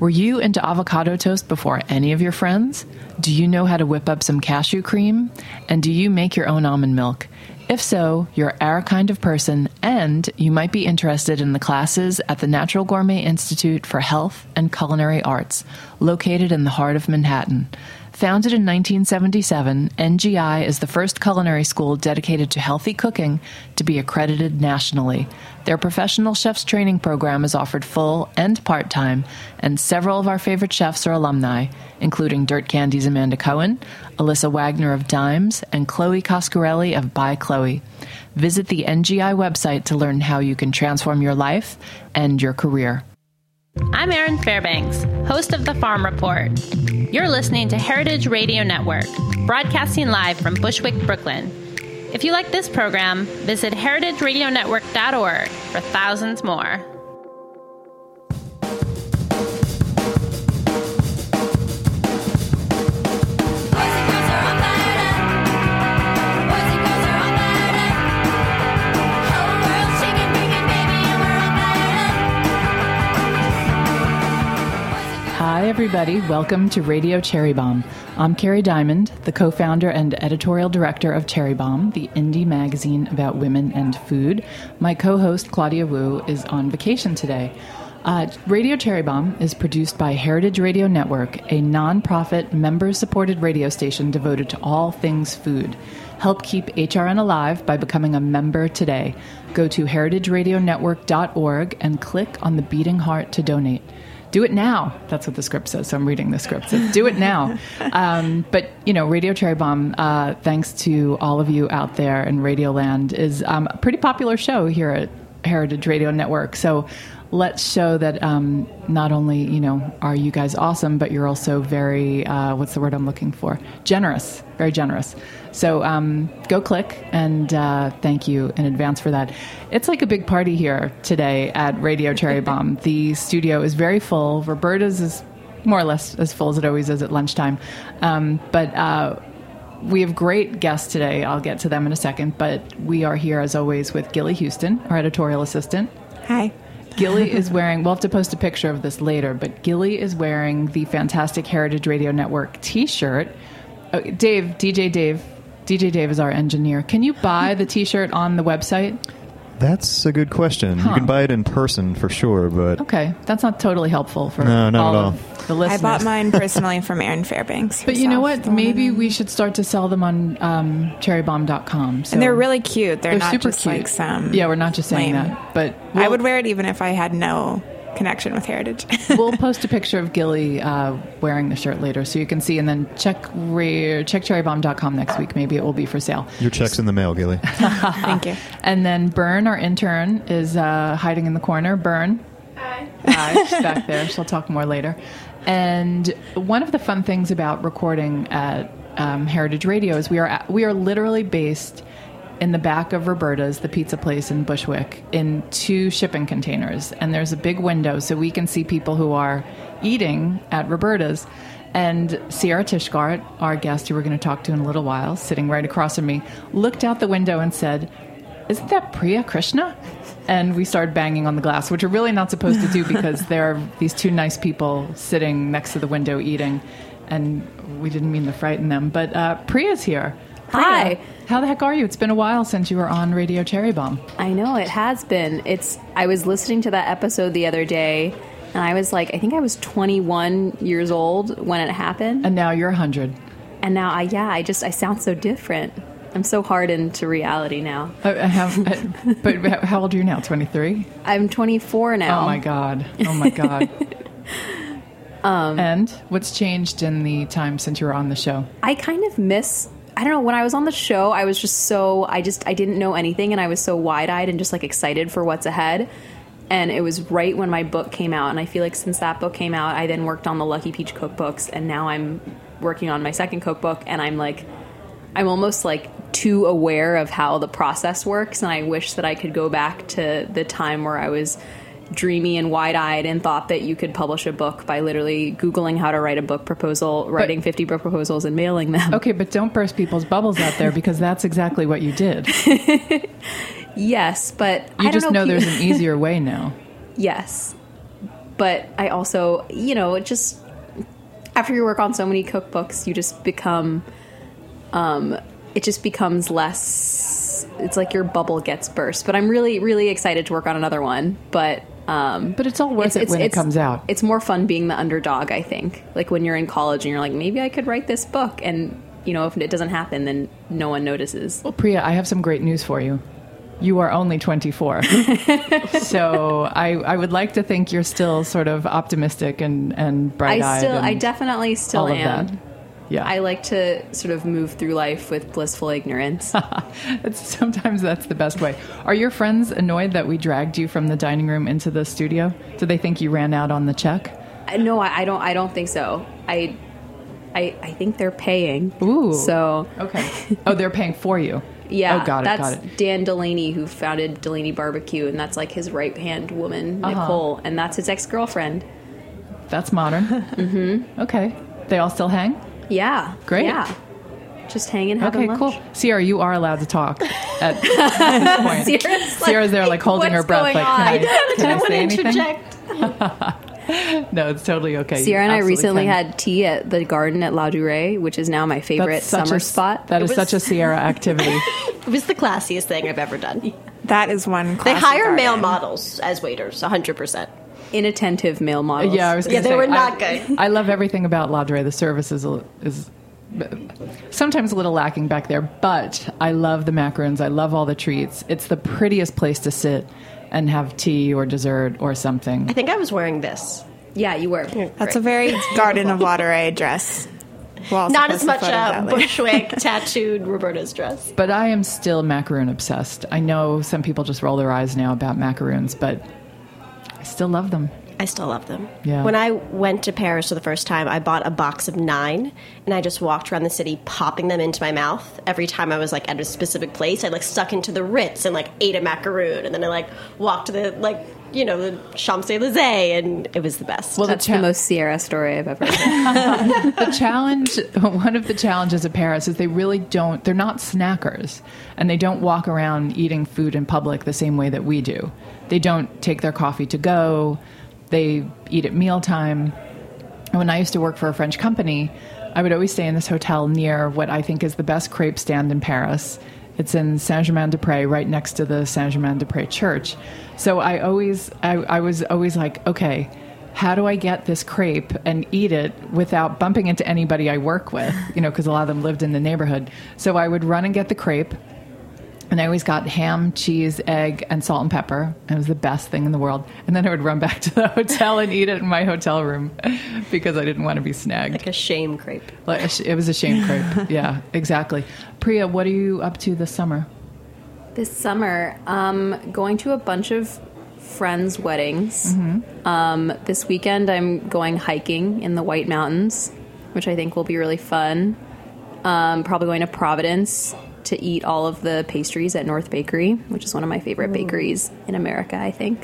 Were you into avocado toast before any of your friends? Do you know how to whip up some cashew cream? And do you make your own almond milk? If so, you're our kind of person, and you might be interested in the classes at the Natural Gourmet Institute for Health and Culinary Arts, located in the heart of Manhattan. Founded in 1977, NGI is the first culinary school dedicated to healthy cooking to be accredited nationally. Their professional chef's training program is offered full and part-time, and several of our favorite chefs are alumni, including Dirt Candy's Amanda Cohen, Alyssa Wagner of Dimes, and Chloe Coscarelli of By Chloe. Visit the NGI website to learn how you can transform your life and your career. I'm Erin Fairbanks, host of The Farm Report. You're listening to Heritage Radio Network, broadcasting live from Bushwick, Brooklyn. If you like this program, visit heritageradionetwork.org for thousands more. Hi, everybody. Welcome to Radio Cherry Bomb. I'm Carrie Diamond, the co-founder and editorial director of Cherry Bomb, the indie magazine about women and food. My co-host, Claudia Wu, is on vacation today. Radio Cherry Bomb is produced by Heritage Radio Network, a non-profit, member-supported radio station devoted to all things food. Help keep HRN alive by becoming a member today. Go to heritageradionetwork.org and click on the beating heart to donate. Do it now. That's what the script says, so I'm reading the script. So do it now. But, you know, Radio Cherry Bomb, thanks to all of you out there in Radioland, is a pretty popular show here at Heritage Radio Network. So let's show that not only, you know, are you guys awesome, but you're also very, what's the word I'm looking for? Generous. Very generous. So go click, and thank you in advance for that. It's like a big party here today at Radio Cherry Bomb. The studio is very full. Roberta's is more or less as full as it always is at lunchtime. But we have great guests today. I'll get to them in a second. But we are here, as always, with Gilly Houston, our editorial assistant. Hi. Gilly is wearing, we'll have to post a picture of this later, but Gilly is wearing the fantastic Heritage Radio Network T-shirt. DJ Dave is our engineer. Can you buy the T-shirt on the website? That's a good question. You can buy it in person for sure, but... Okay, that's not totally helpful for not all at all. Of the listeners. I bought mine personally from Erin Fairbanks. But you know what? Maybe we should start to sell them on cherrybomb.com. So and they're really cute. They're not super just cute. like some... Yeah, we're not just saying lame. that. But I would wear it even if I had no connection with Heritage. We'll post a picture of Gilly wearing the shirt later so you can see, and then check cherrybomb.com next week. Maybe it will be for sale. Your check's in the mail, Gilly. Thank you. And then Bern, our intern, is hiding in the corner. Bern. Hi. She's back there. She'll talk more later. And one of the fun things about recording at Heritage Radio is we are literally based in the back of Roberta's, the pizza place in Bushwick, in 2 shipping containers. And there's a big window so we can see people who are eating at Roberta's. And Sierra Tishgart, our guest who we're going to talk to in a little while, sitting right across from me, looked out the window and said, "Isn't that Priya Krishna?" And we started banging on the glass, which we're really not supposed to do because there are these 2 nice people sitting next to the window eating. And we didn't mean to frighten them. But Priya's here. Priya, hi. How the heck are you? It's been a while since you were on Radio Cherry Bomb. I know, it has been. I was listening to that episode the other day, and I was like, I think I was 21 years old when it happened. And now you're 100. And now, I sound so different. I'm so hardened to reality now. But how old are you now, 23? I'm 24 now. Oh, my God. And what's changed in the time since you were on the show? I kind of miss... I don't know, when I was on the show, I was just so, I didn't know anything, and I was so wide-eyed and just, like, excited for what's ahead. And it was right when my book came out, and I feel like since that book came out, I then worked on the Lucky Peach cookbooks, and now I'm working on my second cookbook, and I'm almost, like, too aware of how the process works, and I wish that I could go back to the time where I was dreamy and wide-eyed and thought that you could publish a book by literally Googling how to write a book proposal, writing 50 book proposals, and mailing them. Okay, but don't burst people's bubbles out there, because that's exactly what you did. Yes, but you just know there's an easier way now. Yes. But I also, it just, after you work on so many cookbooks, you just become, it just becomes less, it's like your bubble gets burst. But I'm really, really excited to work on another one. But it's all worth it when it comes out. It's more fun being the underdog, I think. Like when you're in college and you're like, maybe I could write this book. And, if it doesn't happen, then no one notices. Well, Priya, I have some great news for you. You are only 24. So I would like to think you're still sort of optimistic and bright-eyed. I definitely still am. That. Yeah. I like to sort of move through life with blissful ignorance. Sometimes that's the best way. Are your friends annoyed that we dragged you from the dining room into the studio? Do they think you ran out on the check? No, I don't think so. I think they're paying. Ooh. So okay. Oh, they're paying for you. Yeah. Oh, got it. That's Dan Delaney, who founded Delaney Barbecue, and that's like his right hand woman, Nicole, and that's his ex-girlfriend. That's modern. Mm-hmm. Okay. They all still hang? Yeah. Great. Yeah. Just hanging, having lunch. Okay, cool. Sierra, you are allowed to talk at this point. Sierra's there, like holding her breath. Like, can I say anything? Interject. No, it's totally okay. Sierra and I recently had tea at the garden at La Durée, which is now my favorite summer spot. That is such a Sierra activity. It was the classiest thing I've ever done. That is one classic They hire garden. male models as waiters, 100%. Inattentive male models. Yeah, I was gonna say, they were not good. I love everything about La Durée. The service is sometimes a little lacking back there, but I love the macaroons. I love all the treats. It's the prettiest place to sit and have tea or dessert or something. I think I was wearing this. Yeah, you were. That's a very Garden of La Durée dress. Not as much Bushwick tattooed Roberta's dress. But I am still macaroon obsessed. I know some people just roll their eyes now about macaroons, but I still love them. I still love them. Yeah. When I went to Paris for the first time, I bought a box of 9, and I just walked around the city popping them into my mouth. Every time I was like at a specific place, I like stuck into the Ritz and like ate a macaroon, and then I like walked to the the Champs-Élysées, and it was the best. Well, that's the most Sierra story I've ever heard. One of the challenges of Paris is they're not snackers, and they don't walk around eating food in public the same way that we do. They don't take their coffee to go. They eat at mealtime. When I used to work for a French company, I would always stay in this hotel near what I think is the best crepe stand in Paris. It's in Saint-Germain-des-Prés, right next to the Saint-Germain-des-Prés church. So I was always like, okay, how do I get this crepe and eat it without bumping into anybody I work with? Because a lot of them lived in the neighborhood. So I would run and get the crepe. And I always got ham, cheese, egg, and salt and pepper. And it was the best thing in the world. And then I would run back to the hotel and eat it in my hotel room because I didn't want to be snagged. Like a shame crepe. It was a shame crepe. Yeah, exactly. Priya, what are you up to this summer? This summer, going to a bunch of friends' weddings. Mm-hmm. This weekend, I'm going hiking in the White Mountains, which I think will be really fun. Probably going to Providence to eat all of the pastries at North Bakery, which is one of my favorite bakeries in America, I think.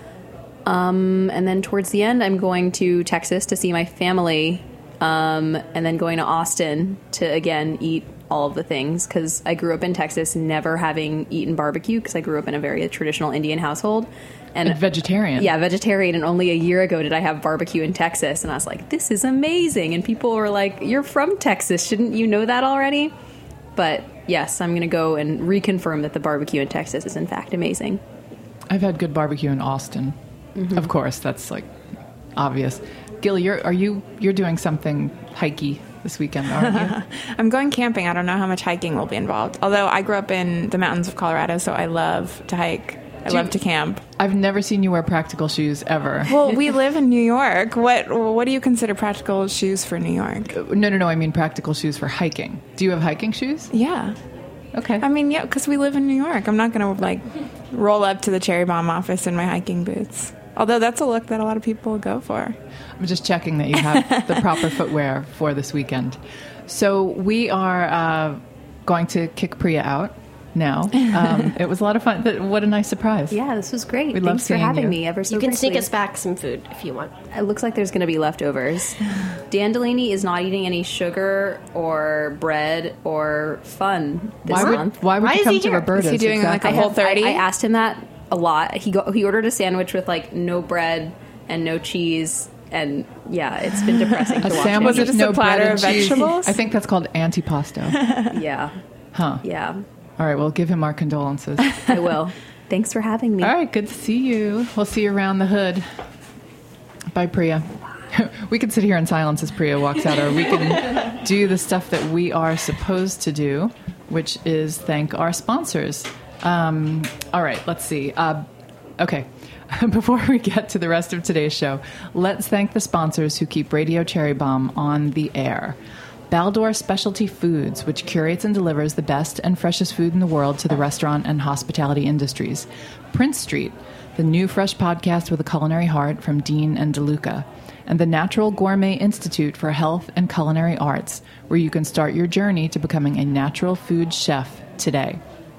And then towards the end, I'm going to Texas to see my family, and then going to Austin to, again, eat all of the things, because I grew up in Texas never having eaten barbecue, because I grew up in a very traditional Indian household. And vegetarian. Yeah, vegetarian. And only a year ago did I have barbecue in Texas. And I was like, this is amazing. And people were like, you're from Texas. Shouldn't you know that already? But yes, I'm going to go and reconfirm that the barbecue in Texas is in fact amazing. I've had good barbecue in Austin. Mm-hmm. Of course, that's like obvious. Gil, you're doing something hikey this weekend, aren't you? I'm going camping. I don't know how much hiking will be involved. Although I grew up in the mountains of Colorado, so I love to hike. I love to camp. I've never seen you wear practical shoes ever. Well, we live in New York. What do you consider practical shoes for New York? No. I mean practical shoes for hiking. Do you have hiking shoes? Yeah. Okay. I mean, yeah, because we live in New York. I'm not going to roll up to the Cherry Bomb office in my hiking boots. Although that's a look that a lot of people go for. I'm just checking that you have the proper footwear for this weekend. So we are going to kick Priya out now. It was a lot of fun. What a nice surprise. Yeah, this was great. Thanks for having me ever so You can quickly. sneak us back some food if you want. It looks like there's going to be leftovers. Dan Delaney is not eating any sugar or bread or fun this month. Why would you come to Roberta's? Is he doing like a Whole30? I asked him that a lot. He ordered a sandwich with like no bread and no cheese. And yeah, it's been depressing to watch. Sandwich Was it with just no a platter bread of and cheese? vegetables? I think that's called antipasto. Yeah. Huh. Yeah. All right, well, give him our condolences. I will. Thanks for having me. All right, good to see you. We'll see you around the hood. Bye, Priya. We can sit here in silence as Priya walks out, or we can do the stuff that we are supposed to do, which is thank our sponsors. All right, let's see. Okay. Before we get to the rest of today's show, let's thank the sponsors who keep Radio Cherry Bomb on the air. Baldor Specialty Foods, which curates and delivers the best and freshest food in the world to the restaurant and hospitality industries. Prince Street, the new fresh podcast with a culinary heart from Dean and DeLuca. And the Natural Gourmet Institute for Health and Culinary Arts, where you can start your journey to becoming a natural food chef today.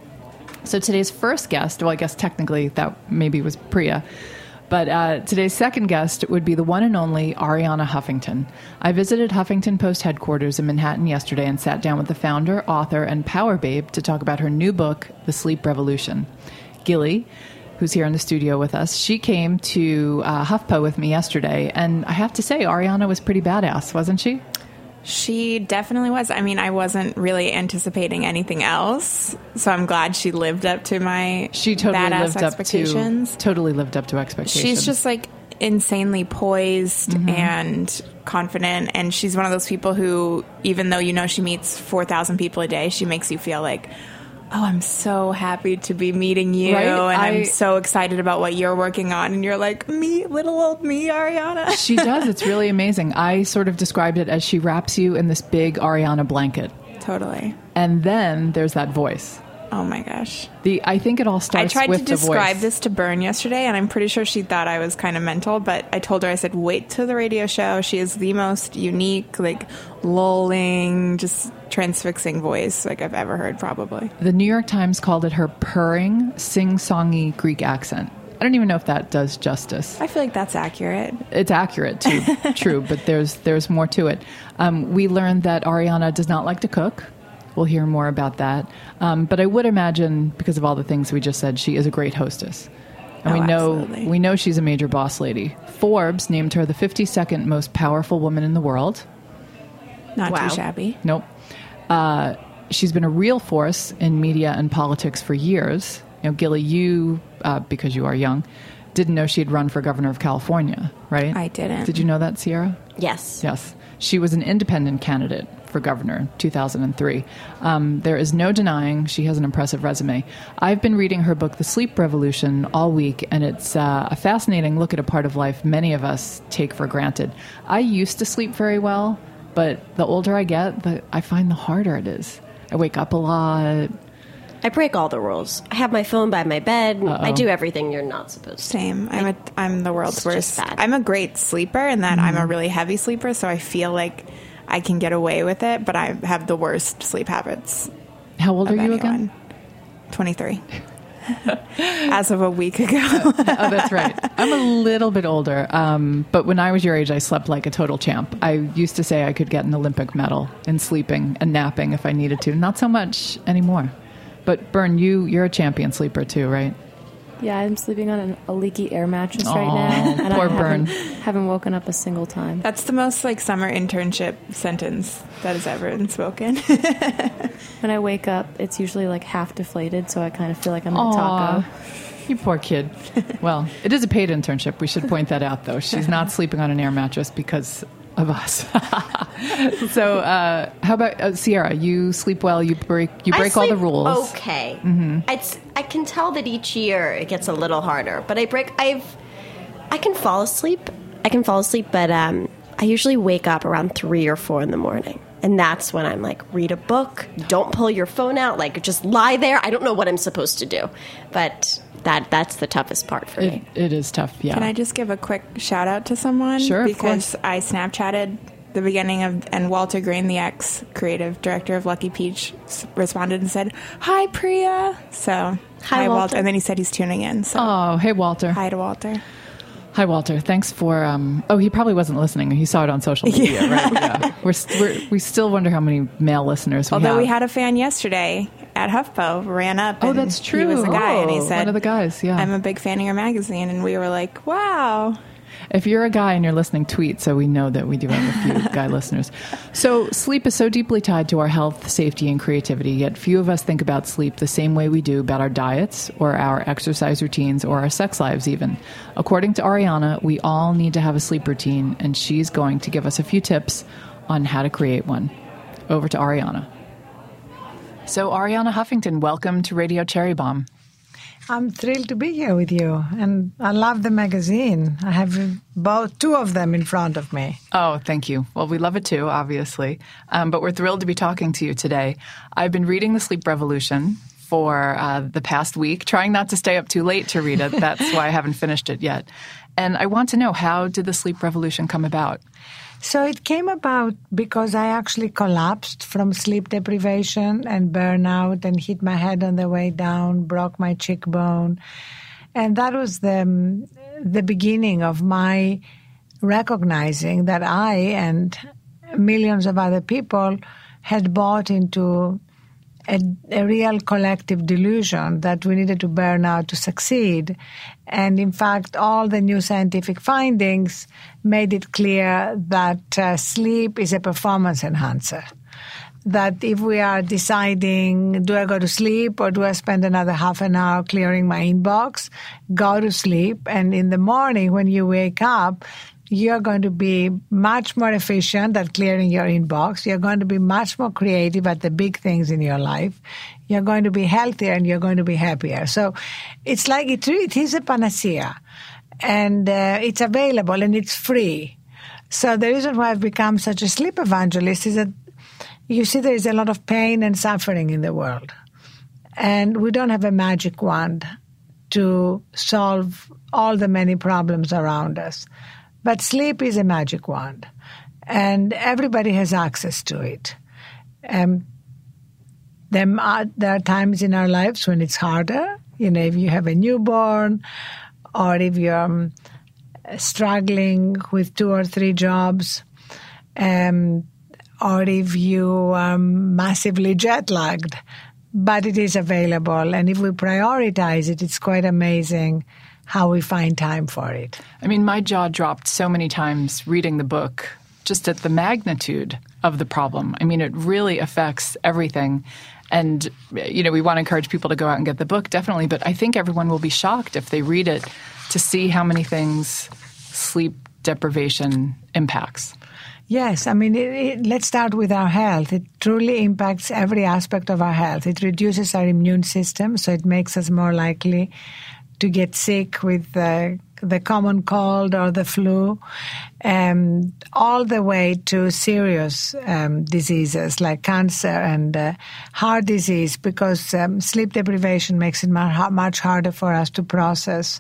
So today's first guest, well, I guess technically that maybe was Priya, but today's second guest would be the one and only Arianna Huffington. I visited Huffington Post headquarters in Manhattan yesterday and sat down with the founder, author, and power babe to talk about her new book, The Sleep Revolution. Gilly, who's here in the studio with us, she came to HuffPo with me yesterday, and I have to say, Arianna was pretty badass, wasn't she? She definitely was. I mean, I wasn't really anticipating anything else, so I'm glad she lived up to my badass expectations. Totally lived up to expectations. She's just like insanely poised and confident, and she's one of those people who, even though you know she meets 4,000 people a day, she makes you feel like, oh, I'm so happy to be meeting you, right? And I'm so excited about what you're working on. And you're like, me, little old me, Arianna. She does. It's really amazing. I sort of described it as she wraps you in this big Arianna blanket. Totally. And then there's that voice. Oh my gosh. I think it all starts with the voice. I tried to describe this to Bern yesterday, and I'm pretty sure she thought I was kind of mental, but I told her, I said, wait till the radio show. She is the most unique, like, lulling, just transfixing voice like I've ever heard, probably. The New York Times called it her purring, sing-songy Greek accent. I don't even know if that does justice. I feel like that's accurate. It's accurate, too. True, but there's more to it. We learned that Arianna does not like to cook. We'll hear more about that. But I would imagine, because of all the things we just said, she is a great hostess. And absolutely. we know she's a major boss lady. Forbes named her the 52nd most powerful woman in the world. Not too shabby. Nope. She's been a real force in media and politics for years. You know, Gilly, you, because you are young, didn't know she'd run for governor of California, right? I didn't. Did you know that, Sierra? Yes. Yes. She was an independent candidate for governor in 2003. There is no denying she has an impressive resume. I've been reading her book, The Sleep Revolution, all week, and it's a fascinating look at a part of life many of us take for granted. I used to sleep very well, but the older I get, I find the harder it is. I wake up a lot. I break all the rules. I have my phone by my bed. Uh-oh. I do everything you're not supposed to. Same. I'm the world's It's worst. just bad. I'm a great sleeper in that I'm a really heavy sleeper, so I feel like I can get away with it, but I have the worst sleep habits. How old are of you anyone. again? 23. As of a week ago. Oh, that's right. I'm a little bit older, but when I was your age, I slept like a total champ. I used to say I could get an Olympic medal in sleeping and napping if I needed to. Not so much anymore. But Bern, you're a champion sleeper too, right? Yeah, I'm sleeping on a leaky air mattress Aw, right now. And poor I Bern. haven't woken up a single time. That's the most like summer internship sentence that has ever been spoken. When I wake up, it's usually like half deflated, so I kind of feel like I'm in a Aw, taco. you poor kid. Well, it is a paid internship. We should point that out, though. She's not sleeping on an air mattress because of us. So, how about Sierra? You sleep well. You break all the rules. Okay. I can tell that each year it gets a little harder, but I can fall asleep. But I usually wake up around 3 or 4 in the morning. And that's when I'm like, read a book, don't pull your phone out, like just lie there. I don't know what I'm supposed to do. But that's the toughest part for me. It is tough, yeah. Can I just give a quick shout out to someone? Sure, because I Snapchatted the beginning of, and Walter Green, the ex-creative director of Lucky Peach, responded and said, "Hi, Priya." So, hi, Walter. And then he said he's tuning in. So, Oh, hey, Walter. hi to Walter. Hi, Walter. Thanks for. He probably wasn't listening. He saw it on social media, right? Yeah. We still wonder how many male listeners we have. Although we had a fan yesterday at HuffPo ran up. Oh, and that's true. He was a guy, and he said, one of the guys. Yeah, "I'm a big fan of your magazine," and we were like, "Wow." If you're a guy and you're listening, tweet so we know that we do have a few guy listeners. So sleep is so deeply tied to our health, safety, and creativity, yet few of us think about sleep the same way we do about our diets or our exercise routines or our sex lives even. According to Ariana, we all need to have a sleep routine, and she's going to give us a few tips on how to create one. Over to Ariana. So Ariana Huffington, welcome to Radio Cherry Bomb. I'm thrilled to be here with you, and I love the magazine. I have both two of them in front of me. Oh, thank you. Well, we love it too, obviously, but we're thrilled to be talking to you today. I've been reading The Sleep Revolution for the past week, trying not to stay up too late to read it. That's why I haven't finished it yet. And I want to know, how did The Sleep Revolution come about? So it came about because I actually collapsed from sleep deprivation and burnout and hit my head on the way down, broke my cheekbone. And that was the beginning of my recognizing that I and millions of other people had bought into a real collective delusion that we needed to burn out to succeed. And in fact, all the new scientific findings made it clear that sleep is a performance enhancer. That if we are deciding, do I go to sleep or do I spend another half an hour clearing my inbox, go to sleep. And in the morning when you wake up, you're going to be much more efficient at clearing your inbox. You're going to be much more creative at the big things in your life. You're going to be healthier and you're going to be happier. So it's like it is a panacea. And it's available and it's free. So the reason why I've become such a sleep evangelist is that you see there is a lot of pain and suffering in the world. And we don't have a magic wand to solve all the many problems around us. But sleep is a magic wand, and everybody has access to it. There are times in our lives when it's harder. You know, if you have a newborn, or if you're struggling with 2 or 3 jobs, or if you are massively jet-lagged. But it is available, and if we prioritize it, it's quite amazing how we find time for it. I mean, my jaw dropped so many times reading the book, just at the magnitude of the problem. I mean, it really affects everything. And, you know, we want to encourage people to go out and get the book, definitely. But I think everyone will be shocked if they read it to see how many things sleep deprivation impacts. Yes, I mean, let's start with our health. It truly impacts every aspect of our health. It reduces our immune system, so it makes us more likely to get sick with the common cold or the flu, all the way to serious diseases like cancer and heart disease, because sleep deprivation makes it much harder for us to process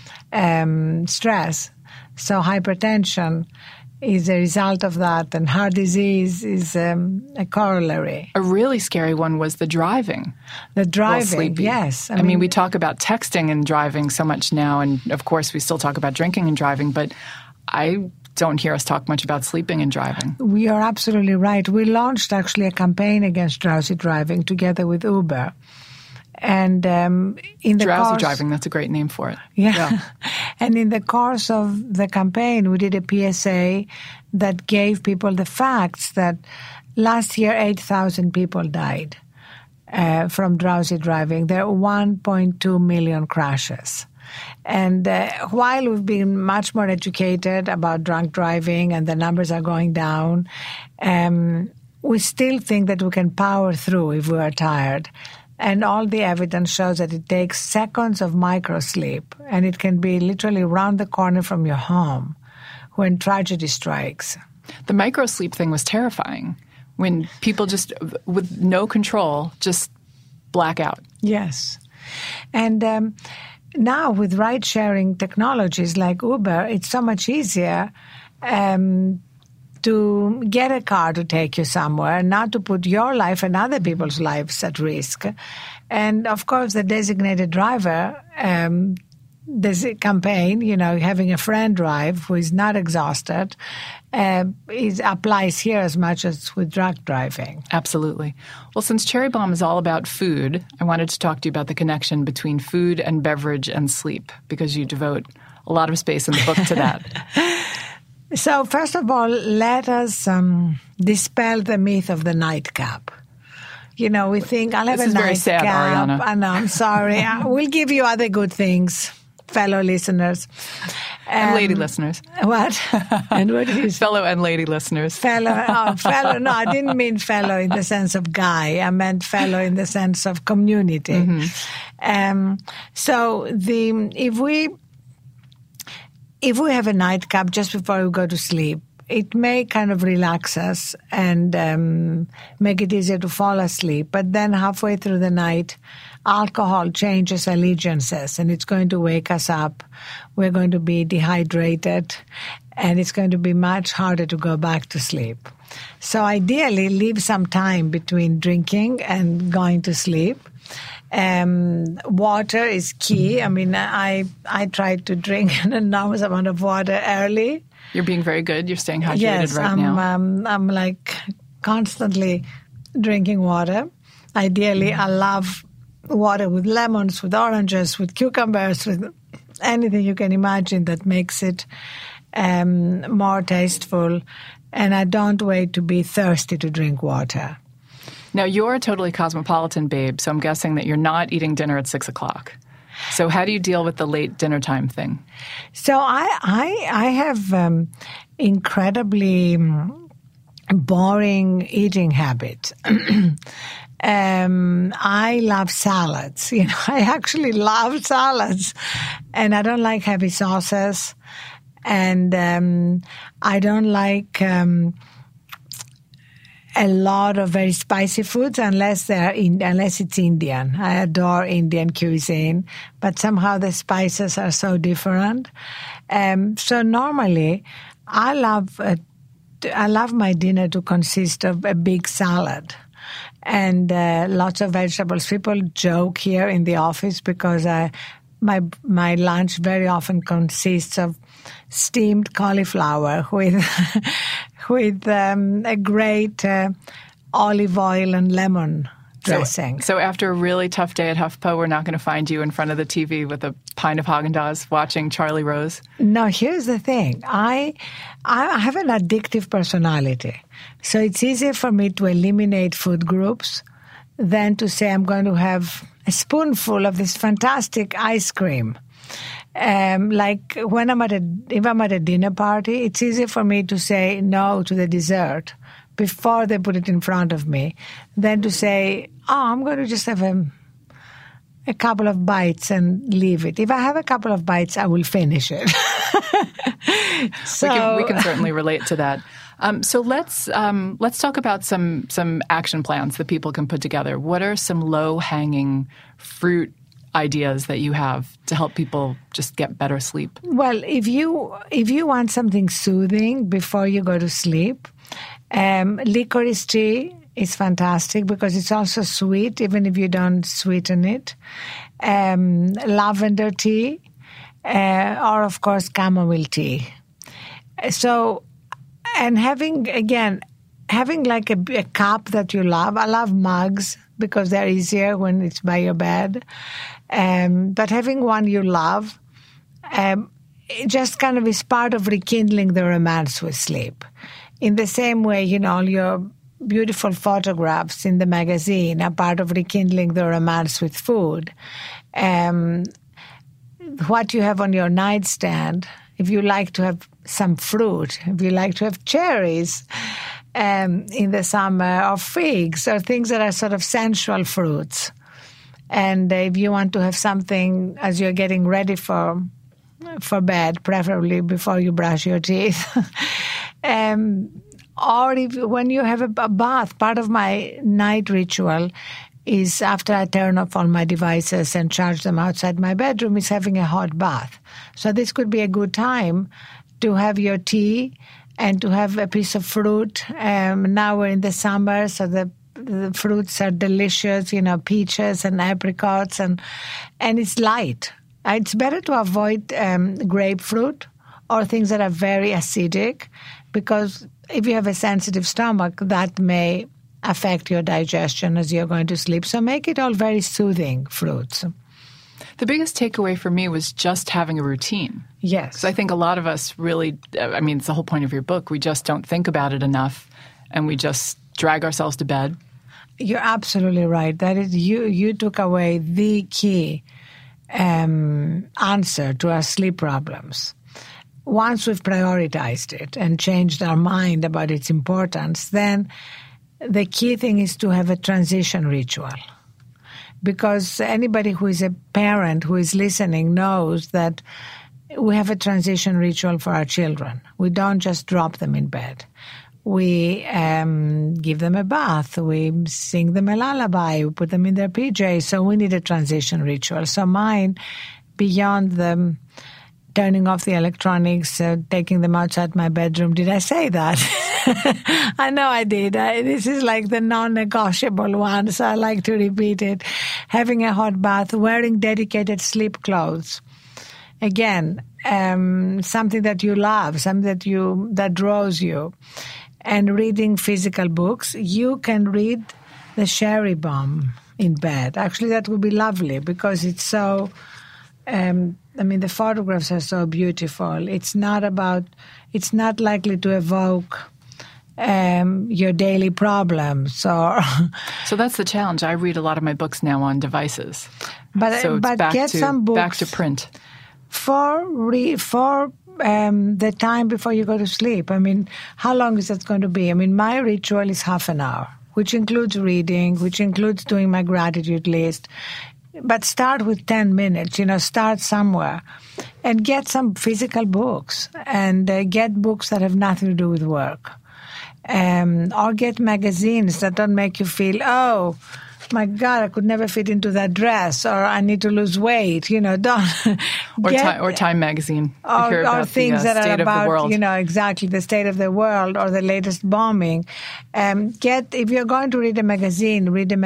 stress. So hypertension is a result of that, and heart disease is a corollary. A really scary one was the driving. The driving, yes. I mean, we talk about texting and driving so much now, and of course we still talk about drinking and driving, but I don't hear us talk much about sleeping and driving. We are absolutely right. We launched actually a campaign against drowsy driving together with Uber. And in the drowsy driving, that's a great name for it. Yeah. And in the course of the campaign, we did a PSA that gave people the facts that last year 8,000 people died from drowsy driving. There are 1.2 million crashes. And while we've been much more educated about drunk driving and the numbers are going down, we still think that we can power through if we are tired. And all the evidence shows that it takes seconds of microsleep, and it can be literally around the corner from your home when tragedy strikes. The microsleep thing was terrifying, when people just, with no control, just black out. Yes. And now with ride-sharing technologies like Uber, it's so much easier to get a car to take you somewhere, not to put your life and other people's lives at risk. And, of course, the designated driver, this campaign, you know, having a friend drive who is not exhausted, applies here as much as with drunk driving. Absolutely. Well, since Cherry Bomb is all about food, I wanted to talk to you about the connection between food and beverage and sleep, because you devote a lot of space in the book to that. So first of all, let us dispel the myth of the nightcap. You know, we think, I'll have this a is very nightcap. sad, Ariana. I know, I'm sorry. We'll give you other good things, fellow listeners. And lady listeners. What? And what is fellow and lady listeners? Fellow. No, I didn't mean fellow in the sense of guy. I meant fellow in the sense of community. Mm-hmm. So if we have a nightcap just before we go to sleep, it may kind of relax us and make it easier to fall asleep. But then halfway through the night, alcohol changes allegiances and it's going to wake us up. We're going to be dehydrated and it's going to be much harder to go back to sleep. So ideally, leave some time between drinking and going to sleep. Water is key. I mean, I try to drink an enormous amount of water early. You're being very good. You're staying hydrated now. I'm like constantly drinking water. Ideally, I love water with lemons, with oranges, with cucumbers, with anything you can imagine that makes it more tasteful. And I don't wait to be thirsty to drink water. Now, you're a totally cosmopolitan babe, so I'm guessing that you're not eating dinner at 6 o'clock. So how do you deal with the late dinner time thing? So I have incredibly boring eating habit. I love salads. You know, I actually love salads, and I don't like heavy sauces, and I don't like a lot of very spicy foods unless it's Indian. I adore Indian cuisine, but somehow the spices are so different. So normally, I love my dinner to consist of a big salad and lots of vegetables. People joke here in the office because my lunch very often consists of steamed cauliflower with a great olive oil and lemon dressing. So after a really tough day at HuffPo, we're not going to find you in front of the TV with a pint of Haagen-Dazs watching Charlie Rose? No, here's the thing. I have an addictive personality. So it's easier for me to eliminate food groups than to say I'm going to have a spoonful of this fantastic ice cream. Like when if I'm at a dinner party, it's easier for me to say no to the dessert before they put it in front of me than to say, I'm going to just have a couple of bites and leave it. If I have a couple of bites, I will finish it. So we can certainly relate to that. So let's talk about some action plans that people can put together. What are some low-hanging fruit ideas that you have to help people just get better sleep? Well, if you want something soothing before you go to sleep, licorice tea is fantastic because it's also sweet, even if you don't sweeten it. Lavender tea, or of course chamomile tea. So, and having like a cup that you love. I love mugs because they're easier when it's by your bed. But having one you love, it just kind of is part of rekindling the romance with sleep. In the same way, your beautiful photographs in the magazine are part of rekindling the romance with food. What you have on your nightstand, if you like to have some fruit, if you like to have cherries in the summer, or figs, or things that are sort of sensual fruits. And if you want to have something as you're getting ready for bed, preferably before you brush your teeth, or when you have a bath, part of my night ritual is after I turn off all my devices and charge them outside my bedroom is having a hot bath. So this could be a good time to have your tea and to have a piece of fruit. Now we're in the summer, so the fruits are delicious, peaches and apricots, and it's light. It's better to avoid grapefruit or things that are very acidic, because if you have a sensitive stomach, that may affect your digestion as you're going to sleep. So make it all very soothing fruits. The biggest takeaway for me was just having a routine. Yes. Because I think a lot of us really, I mean, it's the whole point of your book. We just don't think about it enough, and we just drag ourselves to bed. You're absolutely right. That is, you took away the key answer to our sleep problems. Once we've prioritized it and changed our mind about its importance, then the key thing is to have a transition ritual. Because anybody who is a parent who is listening knows that we have a transition ritual for our children. We don't just drop them in bed. We give them a bath. We sing them a lullaby. We put them in their PJs. So we need a transition ritual. So mine, beyond the turning off the electronics, taking them outside my bedroom. Did I say that? I know I did. This is like the non-negotiable one, so I like to repeat it. Having a hot bath, wearing dedicated sleep clothes. Again, something that you love, something that draws you. And reading physical books. You can read the Cherry Bomb in bed. Actually, that would be lovely because it's so... the photographs are so beautiful. It's not likely to evoke your daily problems. So that's the challenge. I read a lot of my books now on devices. But get some books back to print for the time before you go to sleep. I mean, how long is that going to be? I mean, my ritual is half an hour, which includes reading, which includes doing my gratitude list. But start with 10 minutes, start somewhere and get some physical books and get books that have nothing to do with work. Or get magazines that don't make you feel, oh, my God, I could never fit into that dress, or I need to lose weight, don't. Or Time Magazine. Or things that are about, the world. Exactly, the state of the world or the latest bombing. If you're going to read a magazine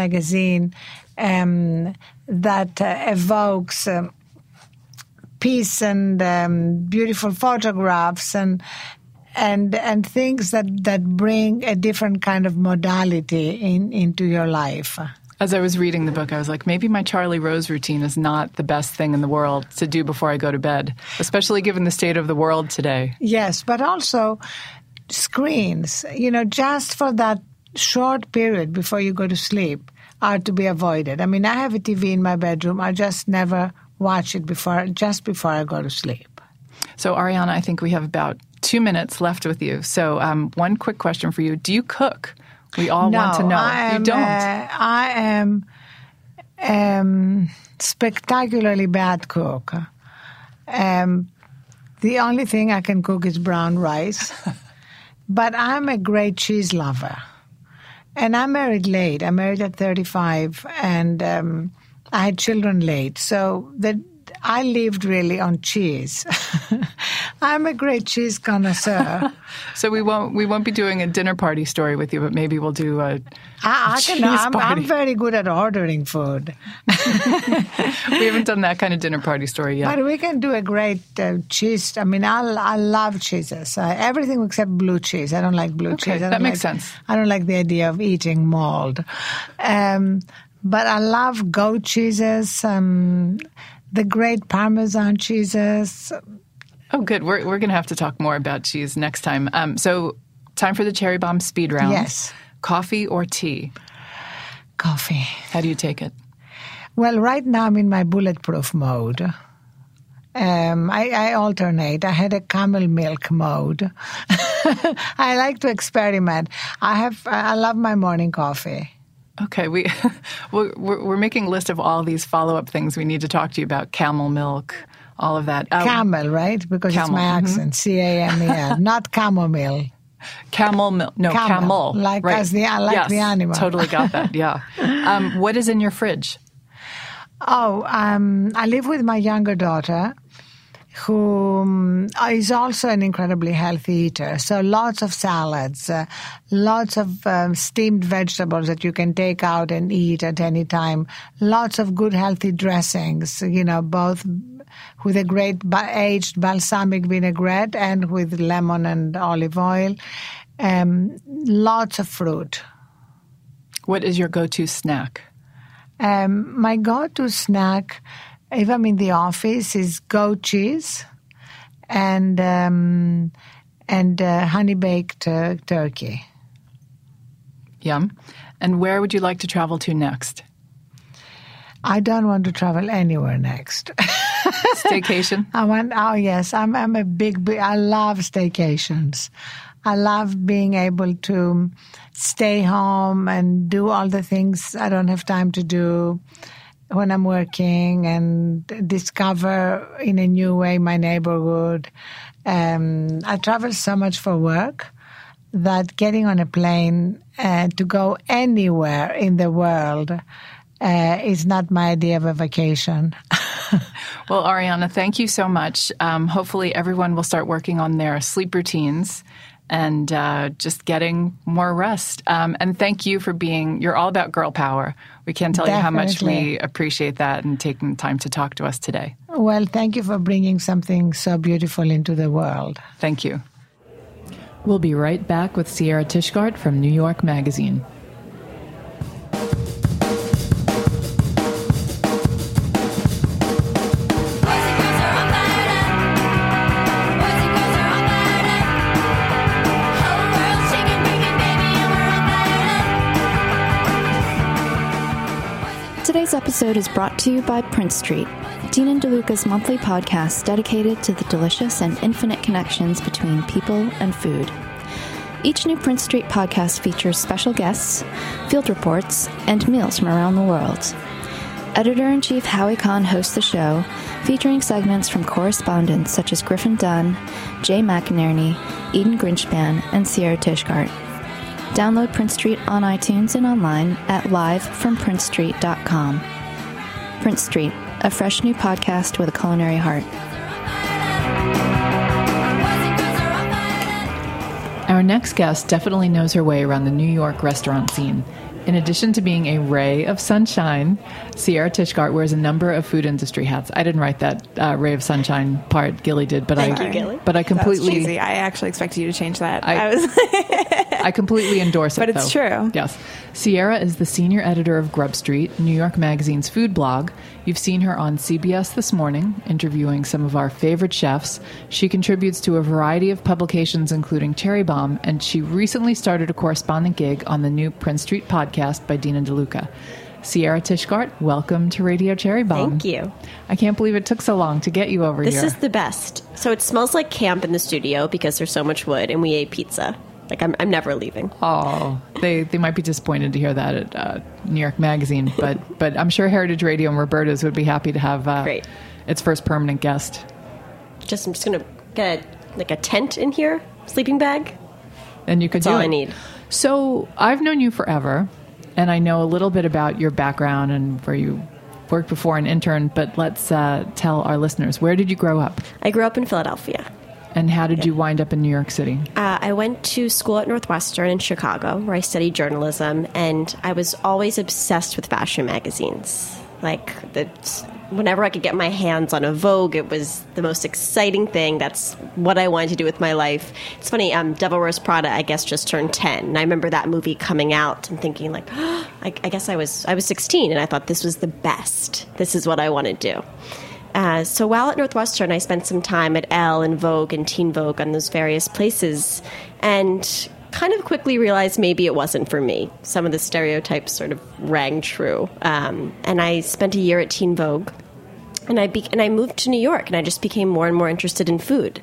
that evokes peace and beautiful photographs and things that bring a different kind of modality into your life. As I was reading the book, I was like, maybe my Charlie Rose routine is not the best thing in the world to do before I go to bed, especially given the state of the world today. Yes, but also screens, just for that short period before you go to sleep are to be avoided. I mean, I have a TV in my bedroom. I just never watch it before I go to sleep. So, Arianna, I think we have about 2 minutes left with you. So one quick question for you. Do you cook? We all want to know. You don't. I am spectacularly bad cook. The only thing I can cook is brown rice. But I'm a great cheese lover. And I married late. I married at 35, and I had children late. So I lived really on cheese. I'm a great cheese connoisseur. So we won't be doing a dinner party story with you, but maybe we'll do a cheese party. I'm very good at ordering food. We haven't done that kind of dinner party story yet. But we can do a great cheese. I mean, I love cheeses. Everything except blue cheese. I don't like blue cheese. That makes sense. I don't like the idea of eating mold. But I love goat cheeses, the great Parmesan cheeses. Oh, good. We're going to have to talk more about cheese next time. So time for the Cherry Bomb speed round. Yes. Coffee or tea? Coffee. How do you take it? Well, right now I'm in my bulletproof mode. I alternate. I had a camel milk mode. I like to experiment. I love my morning coffee. Okay, we're making a list of all these follow-up things we need to talk to you about. Camel milk, all of that. Camel, right? Because camel, it's my accent. CAMEL, not chamomile. Camel milk. No, camel. Like right. the animal. Totally got that, yeah. What is in your fridge? I live with my younger daughter, who is also an incredibly healthy eater. So lots of salads, lots of steamed vegetables that you can take out and eat at any time, lots of good healthy dressings, both with a great aged balsamic vinaigrette and with lemon and olive oil, lots of fruit. What is your go-to snack? My go-to snack if I'm in the office, is goat cheese and honey-baked turkey. Yum. And where would you like to travel to next? I don't want to travel anywhere next. Staycation? Yes. I'm a big, I love staycations. I love being able to stay home and do all the things I don't have time to do when I'm working, and discover in a new way my neighborhood. I travel so much for work that getting on a plane to go anywhere in the world is not my idea of a vacation. Well, Arianna, thank you so much. Hopefully everyone will start working on their sleep routines and just getting more rest. And thank you for you're all about girl power. We can't tell you how much we appreciate that and taking time to talk to us today. Well, thank you for bringing something so beautiful into the world. Thank you. We'll be right back with Sierra Tishgart from New York Magazine. Today's episode is brought to you by Prince Street, Dean and DeLuca's monthly podcast dedicated to the delicious and infinite connections between people and food. Each new Prince Street podcast features special guests, field reports, and meals from around the world. Editor-in-Chief Howie Kahn hosts the show, featuring segments from correspondents such as Griffin Dunn, Jay McInerney, Eden Grinchpan, and Sierra Tishgart. Download Prince Street on iTunes and online at livefromprincestreet.com. Prince Street, a fresh new podcast with a culinary heart. Our next guest definitely knows her way around the New York restaurant scene. In addition to being a ray of sunshine, Sierra Tishgart wears a number of food industry hats. I didn't write that ray of sunshine part. Gilly did, but Thank you, Gilly. But I completely. That's cheesy. I actually expected you to change that. I completely endorse it. But it's true. Yes. Sierra is the senior editor of Grub Street, New York Magazine's food blog. You've seen her on CBS This Morning, interviewing some of our favorite chefs. She contributes to a variety of publications, including Cherry Bomb, and she recently started a correspondent gig on the new Prince Street podcast by Dean and DeLuca. Sierra Tishgart, welcome to Radio Cherry Bomb. Thank you. I can't believe it took so long to get you over here. This is the best. So it smells like camp in the studio because there's so much wood, and we ate pizza. Like, I'm never leaving. Oh, they might be disappointed to hear that at New York Magazine, but I'm sure Heritage Radio and Roberta's would be happy to have its first permanent guest. I'm just going to get a tent in here, sleeping bag. And you could That's do all it. I need. So I've known you forever, and I know a little bit about your background and where you worked before and interned, but let's tell our listeners, where did you grow up? I grew up in Philadelphia. And how did you wind up in New York City? I went to school at Northwestern in Chicago, where I studied journalism, and I was always obsessed with fashion magazines. Whenever I could get my hands on a Vogue, it was the most exciting thing. That's what I wanted to do with my life. It's funny, Devil Wears Prada, I guess, just turned 10. And I remember that movie coming out and thinking, I guess I was 16, and I thought this was the best. This is what I want to do. So while at Northwestern, I spent some time at Elle and Vogue and Teen Vogue on those various places, and kind of quickly realized maybe it wasn't for me. Some of the stereotypes sort of rang true. And I spent a year at Teen Vogue, and I moved to New York, and I just became more and more interested in food.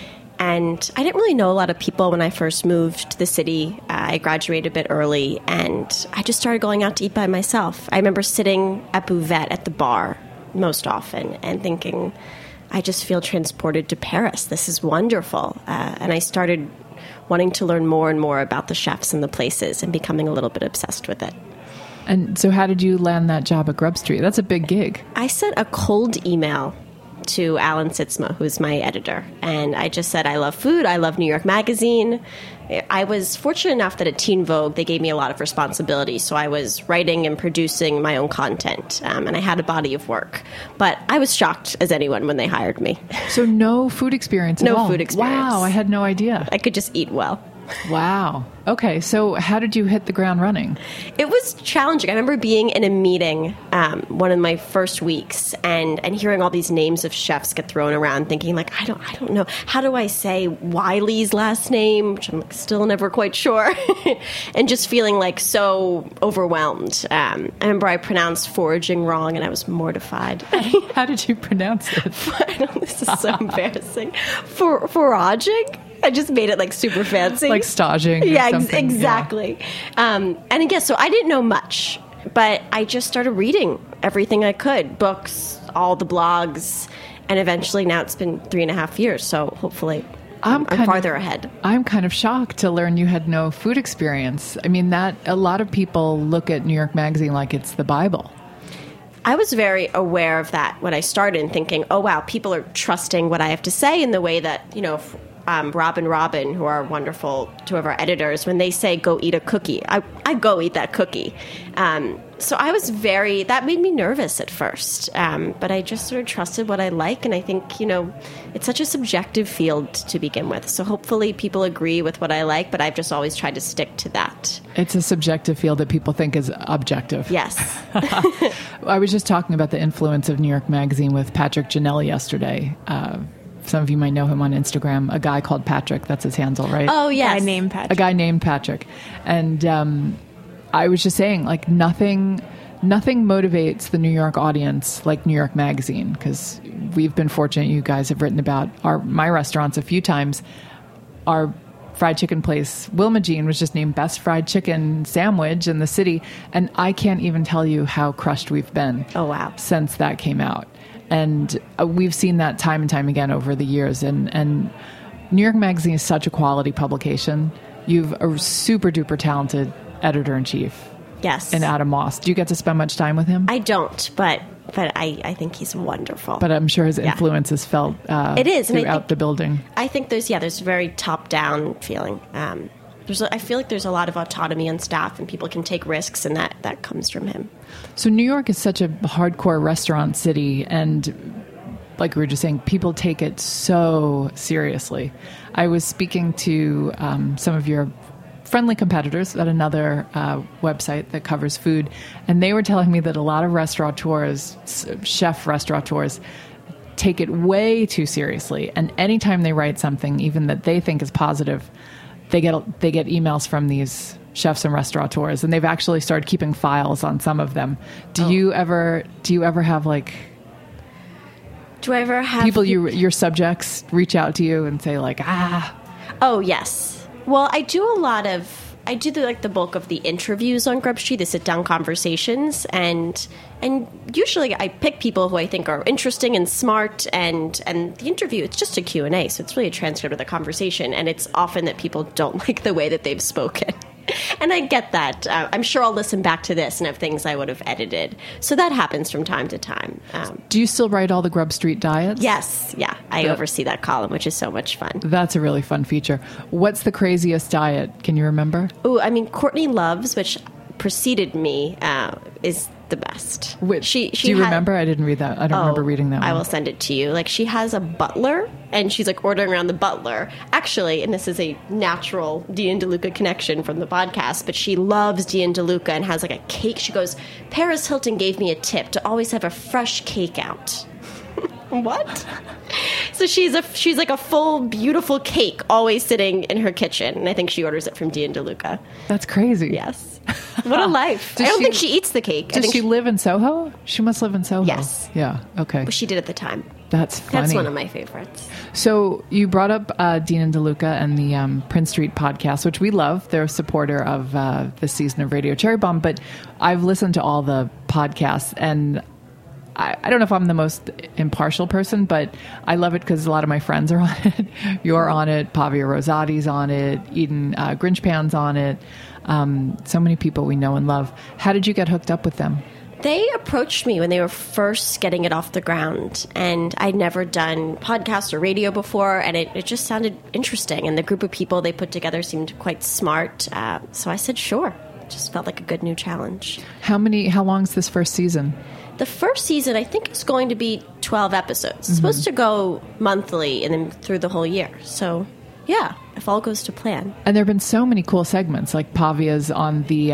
And I didn't really know a lot of people when I first moved to the city. I graduated a bit early, and I just started going out to eat by myself. I remember sitting at Buvette at the bar most often and thinking, I just feel transported to Paris. This is wonderful. And I started wanting to learn more and more about the chefs and the places and becoming a little bit obsessed with it. And so how did you land that job at Grub Street? That's a big gig. I sent a cold email to Alan Sitzma, who's my editor, and I just said, I love food, I love New York Magazine. I was fortunate enough that at Teen Vogue, they gave me a lot of responsibility, so I was writing and producing my own content, and I had a body of work. But I was shocked as anyone when they hired me. So no food experience at all? No food experience. Wow, I had no idea. I could just eat well. Wow. Okay, so how did you hit the ground running? It was challenging. I remember being in a meeting one of my first weeks and hearing all these names of chefs get thrown around, thinking like, I don't know, how do I say Wiley's last name, which I'm still never quite sure, and just feeling like so overwhelmed. I remember I pronounced foraging wrong, and I was mortified. How did you pronounce it? This is so embarrassing. Foraging? I just made it like super fancy. Like staging. Yeah, exactly. Yeah. And I guess, so I didn't know much, but I just started reading everything I could, books, all the blogs, and eventually now it's been 3.5 years, so hopefully I'm farther ahead. I'm kind of shocked to learn you had no food experience. I mean, that a lot of people look at New York Magazine like it's the Bible. I was very aware of that when I started and thinking, oh, wow, people are trusting what I have to say in the way that, Rob and Robin, who are wonderful, two of our editors, when they say, go eat a cookie, I go eat that cookie. So I was that made me nervous at first. But I just sort of trusted what I like. And I think, it's such a subjective field to begin with. So hopefully people agree with what I like, but I've just always tried to stick to that. It's a subjective field that people think is objective. Yes. I was just talking about the influence of New York Magazine with Patrick Giannelli yesterday. Some of you might know him on Instagram, a guy called Patrick. That's his handle, right? Oh, yes. A guy named Patrick. And I was just saying, like, nothing motivates the New York audience like New York Magazine, because we've been fortunate. You guys have written about my restaurants a few times. Our fried chicken place, Wilma Jean, was just named Best Fried Chicken Sandwich in the city. And I can't even tell you how crushed we've been. Oh, wow. Since that came out. And we've seen that time and time again over the years. And New York Magazine is such a quality publication. You've a super duper talented editor-in-chief. Yes. And Adam Moss. Do you get to spend much time with him? I don't, but I think he's wonderful. But I'm sure his influence is felt it is throughout the building. I think there's a very top-down feeling. I feel like there's a lot of autonomy on staff, and people can take risks, and that comes from him. So New York is such a hardcore restaurant city, and like we were just saying, people take it so seriously. I was speaking to some of your friendly competitors at another website that covers food, and they were telling me that a lot of restaurateurs, chef restaurateurs, take it way too seriously, and anytime they write something, even that they think is positive, they get emails from these chefs and restaurateurs, and they've actually started keeping files on some of them. Do you ever have like? Do I ever have people your subjects reach out to you and say like, Oh yes. Well, I do the bulk of the interviews on Grub Street, the sit-down conversations, and usually I pick people who I think are interesting and smart, and the interview, it's just a Q&A, so it's really a transcript of the conversation, and it's often that people don't like the way that they've spoken. And I get that. I'm sure I'll listen back to this and have things I would have edited. So that happens from time to time. Do you still write all the Grub Street diets? Yes. Yeah. I oversee that column, which is so much fun. That's a really fun feature. What's the craziest diet? Can you remember? Oh, I mean, Courtney Love's, which preceded me, is the best. Which, do you remember? I didn't read that. I don't remember reading that one. I will send it to you. Like, she has a butler, and she's like ordering around the butler. Actually, and this is a natural Dean DeLuca connection from the podcast, but she loves Dean DeLuca and has like a cake. She goes, Paris Hilton gave me a tip to always have a fresh cake out. What? So she's like a full, beautiful cake always sitting in her kitchen, and I think she orders it from Dean DeLuca. That's crazy. Yes. What a life. I don't think she eats the cake. Does she live in Soho? She must live in Soho. Yes. Yeah, okay. But she did at the time. That's funny. That's one of my favorites. So you brought up Dean and DeLuca and the Prince Street podcast, which we love. They're a supporter of this season of Radio Cherry Bomb, but I've listened to all the podcasts, and I don't know if I'm the most impartial person, but I love it because a lot of my friends are on it. You're on it. Pavia Rosati's on it. Eden Grinchpan's on it. So many people we know and love. How did you get hooked up with them? They approached me when they were first getting it off the ground, and I'd never done podcasts or radio before, and it just sounded interesting, and the group of people they put together seemed quite smart, so I said sure. It just felt like a good new challenge. How long's this first season? The first season, I think, is going to be 12 episodes. It's supposed to go monthly and then through the whole year. So, yeah. if all goes to plan. And there have been so many cool segments, like Pavia's on the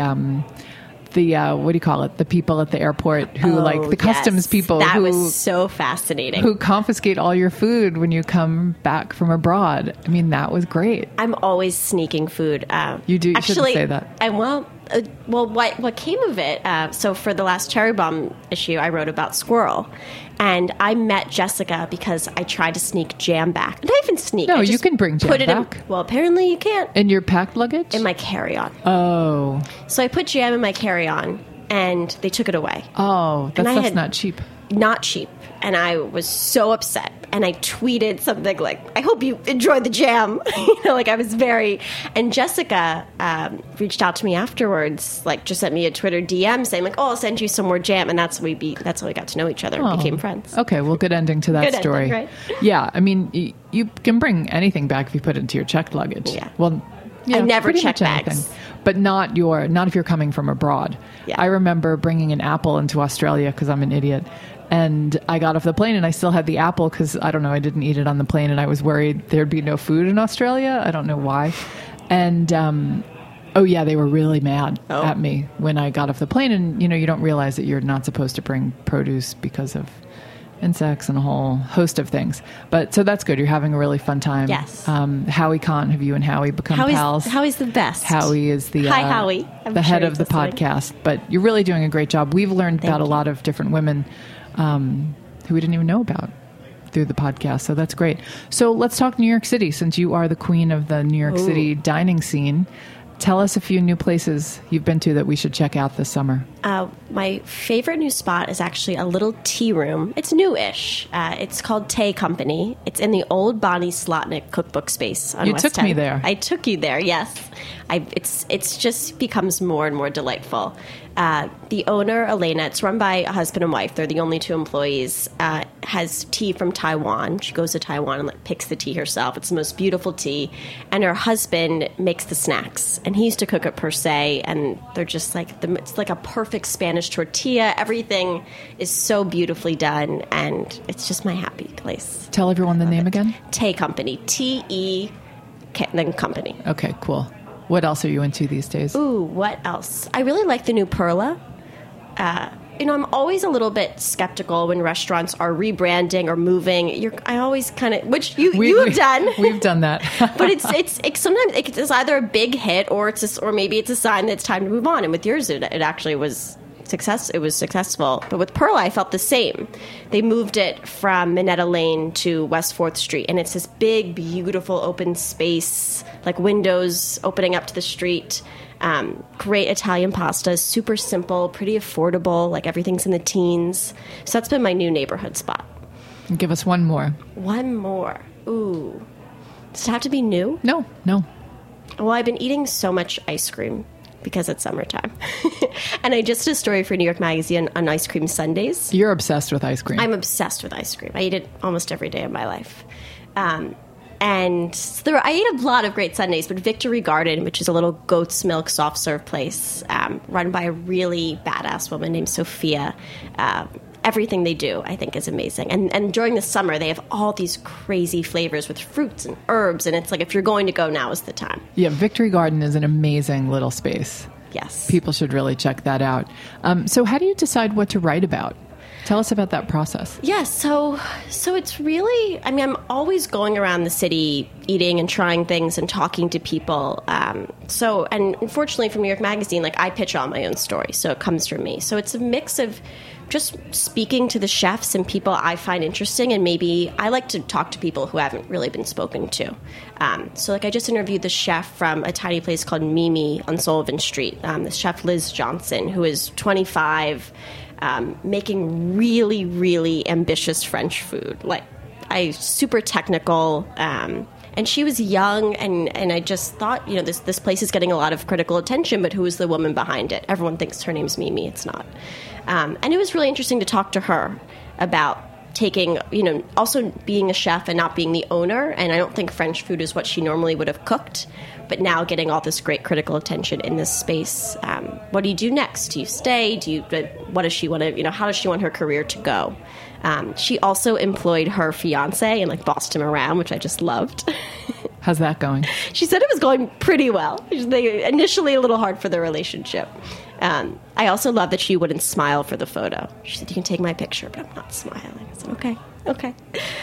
what do you call it? The people at the airport who the customs people. That was so fascinating. Who confiscate all your food when you come back from abroad. I mean, that was great. I'm always sneaking food. You do. You actually, shouldn't say that. What came of it? So for the last Cherry Bomb issue, I wrote about squirrel. And I met Jessica because I tried to sneak jam back. Not even sneak. No, you can bring jam back. Well, apparently you can't. In your packed luggage? In my carry-on. Oh. So I put jam in my carry-on, and they took it away. Oh, that stuff's not cheap. Not cheap. And I was so upset. And I tweeted something like, I hope you enjoyed the jam. I was very... And Jessica reached out to me afterwards, just sent me a Twitter DM saying, I'll send you some more jam. And that's how we got to know each other and became friends. Okay, well, good ending to that story. Ending, right? Yeah, I mean, you can bring anything back if you put it into your checked luggage. Yeah. Well, I never check bags. But not if you're coming from abroad. Yeah. I remember bringing an apple into Australia because I'm an idiot. And I got off the plane and I still had the apple because, I don't know, I didn't eat it on the plane and I was worried there'd be no food in Australia. I don't know why. And, they were really mad at me when I got off the plane. And, you don't realize that you're not supposed to bring produce because of insects and a whole host of things. But so that's good. You're having a really fun time. Yes. Howie Kahn, have you and Howie become pals? Howie's the best. Howie is the Hi, Howie. the head of the podcast. But you're really doing a great job. We've learned about a lot of different women who we didn't even know about through the podcast. So that's great. So let's talk New York City, since you are the queen of the New York City dining scene. Tell us a few new places you've been to that we should check out this summer. My favorite new spot is actually a little tea room. It's new-ish. It's called Tay Company. It's in the old Bonnie Slotnick cookbook space on West 10th. You took me there. I took you there, yes. It's just becomes more and more delightful. The owner, Elena, it's run by a husband and wife. They're the only two employees. Has tea from Taiwan. She goes to Taiwan and picks the tea herself. It's the most beautiful tea. And her husband makes the snacks. And he used to cook it per se. And they're just it's like a perfect Spanish tortilla. Everything is so beautifully done. And it's just my happy place. Tell everyone the name again. Tay Company. T-E then Company. Okay, cool. What else are you into these days? Ooh, what else? I really like the new Perla. I'm always a little bit skeptical when restaurants are rebranding or moving. I always kind of, which you have done. We've done that. But it's sometimes it's either a big hit or maybe it's a sign that it's time to move on. And with yours, it actually was success. It was successful. But with Perla, I felt the same. They moved it from Minetta Lane to West 4th Street, and it's this big, beautiful open space, like windows opening up to the street. Great Italian pasta, super simple, pretty affordable, like everything's in the teens. So that's been my new neighborhood spot. Give us one more. One more. Ooh. Does it have to be new? No. Well, I've been eating so much ice cream because it's summertime. And I just did a story for New York Magazine on ice cream sundaes. You're obsessed with ice cream. I'm obsessed with ice cream. I eat it almost every day of my life. And so I ate a lot of great sundaes, but Victory Garden, which is a little goat's milk soft serve place run by a really badass woman named Sophia, everything they do, I think, is amazing. And during the summer, they have all these crazy flavors with fruits and herbs, and it's like if you're going to go, now is the time. Yeah, Victory Garden is an amazing little space. Yes. People should really check that out. So how do you decide what to write about? Tell us about that process. Yeah, so it's really, I'm always going around the city eating and trying things and talking to people. And unfortunately for New York Magazine, I pitch all my own stories, so it comes from me. So it's a mix of just speaking to the chefs and people I find interesting, and maybe I like to talk to people who haven't really been spoken to. So I just interviewed the chef from a tiny place called Mimi on Sullivan Street, the chef Liz Johnson, who is 25, making really, really ambitious French food, super technical. And she was young, and I just thought, this place is getting a lot of critical attention, but who is the woman behind it? Everyone thinks her name's Mimi. It's not. And it was really interesting to talk to her about taking, also being a chef and not being the owner. And I don't think French food is what she normally would have cooked, but now getting all this great critical attention in this space. What do you do next? Do you stay? What does she want to, how does she want her career to go? She also employed her fiance and bossed him around, which I just loved. How's that going? She said it was going pretty well. Initially a little hard for the relationship. I also love that she wouldn't smile for the photo. She said, "You can take my picture, but I'm not smiling." I said, okay.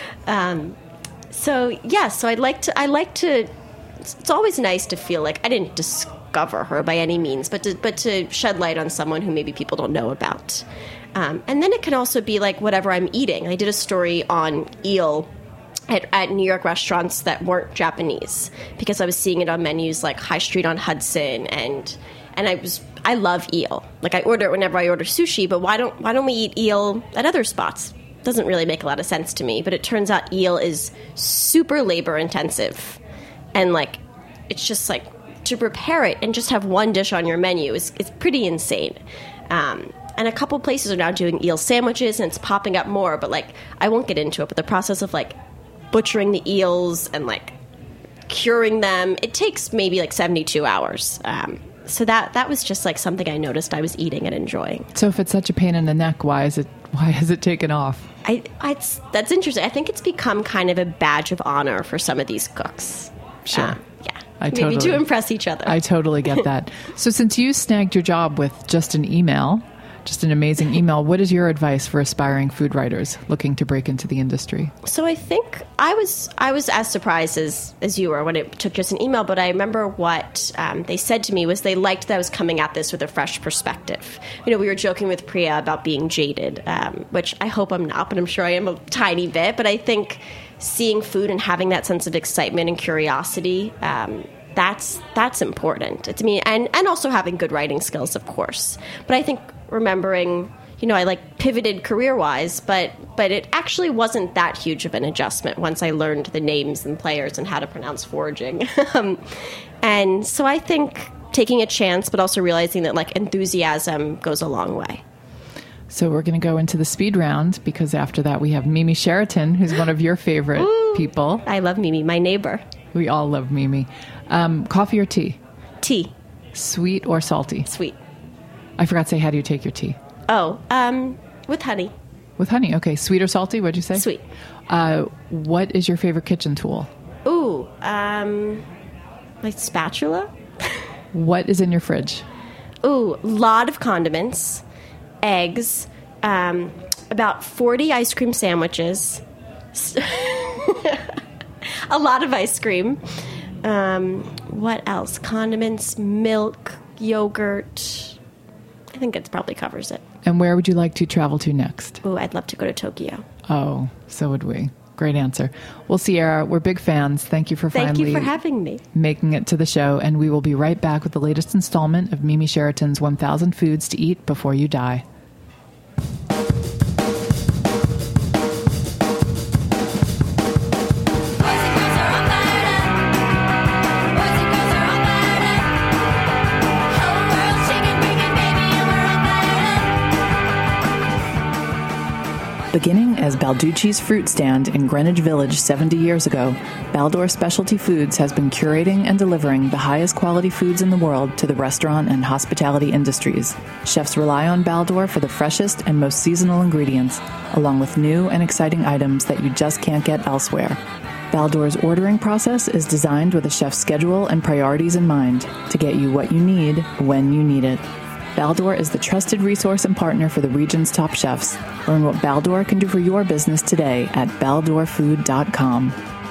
So I like to, it's always nice to feel like I didn't discover her by any means, but to shed light on someone who maybe people don't know about. And then it can also be like whatever I'm eating. I did a story on eel at New York restaurants that weren't Japanese because I was seeing it on menus like High Street on Hudson, and I love eel. Like I order it whenever I order sushi, but why don't we eat eel at other spots? Doesn't really make a lot of sense to me, but it turns out eel is super labor intensive, and like it's just like to prepare it and just have one dish on your menu is pretty insane. And a couple places are now doing eel sandwiches, and it's popping up more, but like I won't get into it, but the process of like butchering the eels and like curing them, it takes maybe like 72 hours. So that was just like something I noticed I was eating and enjoying. So if it's such a pain in the neck, why has it taken off? That's interesting. I think it's become kind of a badge of honor for some of these cooks. Sure. Maybe to impress each other. I totally get that. So since you snagged your job with just an amazing email, what is your advice for aspiring food writers looking to break into the industry? So I think I was as surprised as you were when it took just an email, but I remember what they said to me was they liked that I was coming at this with a fresh perspective. We were joking with Priya about being jaded, which I hope I'm not, but I'm sure I am a tiny bit. But I think seeing food and having that sense of excitement and curiosity, that's important to me, and also having good writing skills, of course. But I think remembering, I like pivoted career-wise, but it actually wasn't that huge of an adjustment once I learned the names and players and how to pronounce foraging. And so I think taking a chance, but also realizing that like enthusiasm goes a long way. So we're going to go into the speed round because after that we have Mimi Sheraton, who's one of your favorite people. I love Mimi, my neighbor. We all love Mimi. Coffee or tea? Tea. Sweet or salty? Sweet. I forgot to say, how do you take your tea? Oh, with honey. With honey, okay. Sweet or salty, what'd you say? Sweet. What is your favorite kitchen tool? Ooh, my spatula. What is in your fridge? Ooh, lot of condiments, eggs, about 40 ice cream sandwiches, a lot of ice cream. What else? Condiments, milk, yogurt. I think it probably covers it. And where would you like to travel to next? Oh, I'd love to go to Tokyo. Oh, so would we. Great answer. Well, Sierra, we're big fans. Thank you for finally having me. Making it to the show. And we will be right back with the latest installment of Mimi Sheraton's 1,000 Foods to Eat Before You Die. Beginning as Balducci's fruit stand in Greenwich Village 70 years ago, Baldor Specialty Foods has been curating and delivering the highest quality foods in the world to the restaurant and hospitality industries. Chefs rely on Baldor for the freshest and most seasonal ingredients, along with new and exciting items that you just can't get elsewhere. Baldor's ordering process is designed with a chef's schedule and priorities in mind to get you what you need when you need it. Baldor is the trusted resource and partner for the region's top chefs. Learn what Baldor can do for your business today at baldorfood.com.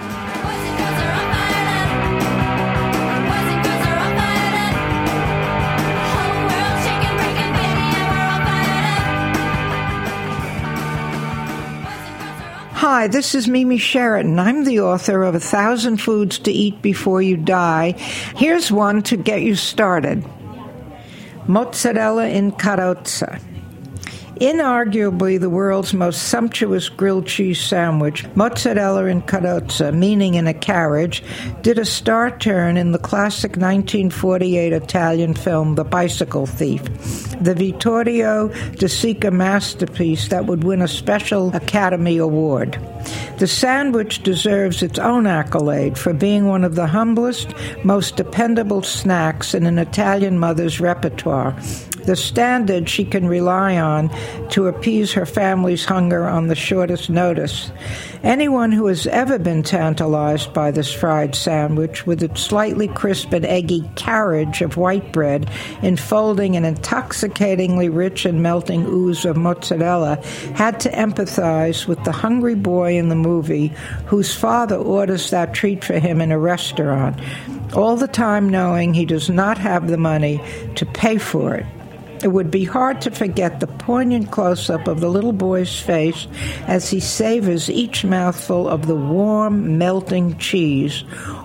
Hi, this is Mimi Sheraton. I'm the author of 1,000 Foods to Eat Before You Die. Here's one to get you started. Mozzarella in carrozza. Inarguably the world's most sumptuous grilled cheese sandwich, mozzarella in carrozza, meaning in a carriage, did a star turn in the classic 1948 Italian film The Bicycle Thief, the Vittorio De Sica masterpiece that would win a special Academy Award. The sandwich deserves its own accolade for being one of the humblest, most dependable snacks in an Italian mother's repertoire, the standard she can rely on to appease her family's hunger on the shortest notice. Anyone who has ever been tantalized by this fried sandwich, with its slightly crisp and eggy carriage of white bread enfolding an intoxicatingly rich and melting ooze of mozzarella, had to empathize with the hungry boy in the movie whose father orders that treat for him in a restaurant, all the time knowing he does not have the money to pay for it. It would be hard to forget the poignant close-up of the little boy's face as he savors each mouthful of the warm, melting cheese,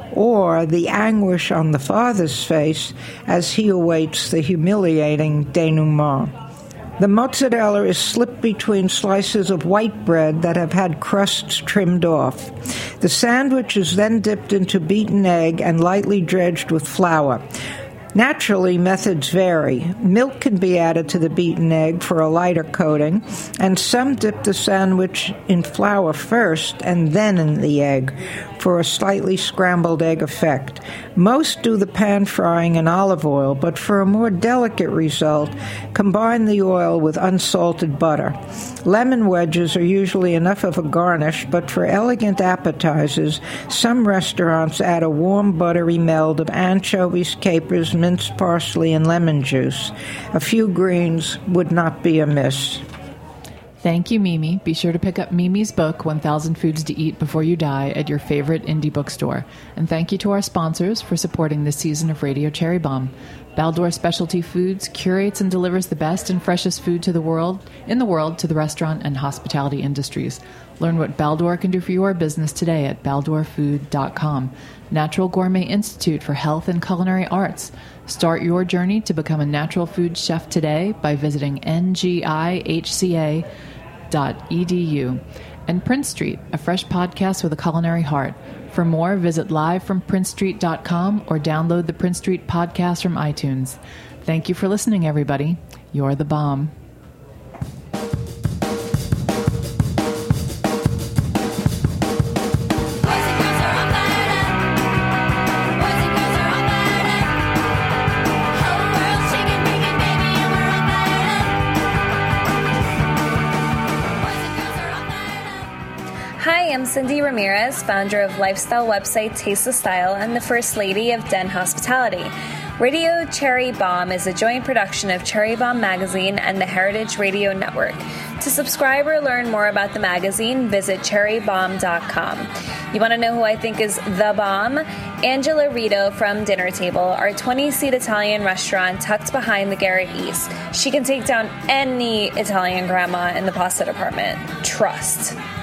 or the anguish on the father's face as he awaits the humiliating denouement. The mozzarella is slipped between slices of white bread that have had crusts trimmed off. The sandwich is then dipped into beaten egg and lightly dredged with flour. Naturally, methods vary. Milk can be added to the beaten egg for a lighter coating, and some dip the sandwich in flour first and then in the egg for a slightly scrambled egg effect. Most do the pan frying in olive oil, but for a more delicate result, combine the oil with unsalted butter. Lemon wedges are usually enough of a garnish, but for elegant appetizers, some restaurants add a warm, buttery meld of anchovies, capers, minced parsley, and lemon juice. A few greens would not be amiss. Thank you, Mimi. Be sure to pick up Mimi's book, 1,000 Foods to Eat Before You Die, at your favorite indie bookstore. And thank you to our sponsors for supporting this season of Radio Cherry Bomb. Baldor Specialty Foods curates and delivers the best and freshest food in the world to the restaurant and hospitality industries. Learn what Baldor can do for your business today at baldorfood.com. Natural Gourmet Institute for Health and Culinary Arts. Start your journey to become a natural food chef today by visiting ngihca.edu. And Prince Street, a fresh podcast with a culinary heart. For more, visit livefromprinccestreet.com or download the Prince Street podcast from iTunes. Thank you for listening, everybody. You're the bomb. I'm Cindy Ramirez, founder of lifestyle website Taste of Style and the First Lady of Den Hospitality. Radio Cherry Bomb is a joint production of Cherry Bomb Magazine and the Heritage Radio Network. To subscribe or learn more about the magazine, visit cherrybomb.com. You want to know who I think is the bomb? Angela Rito from Dinner Table, our 20-seat Italian restaurant tucked behind the Garrett East. She can take down any Italian grandma in the pasta department. Trust.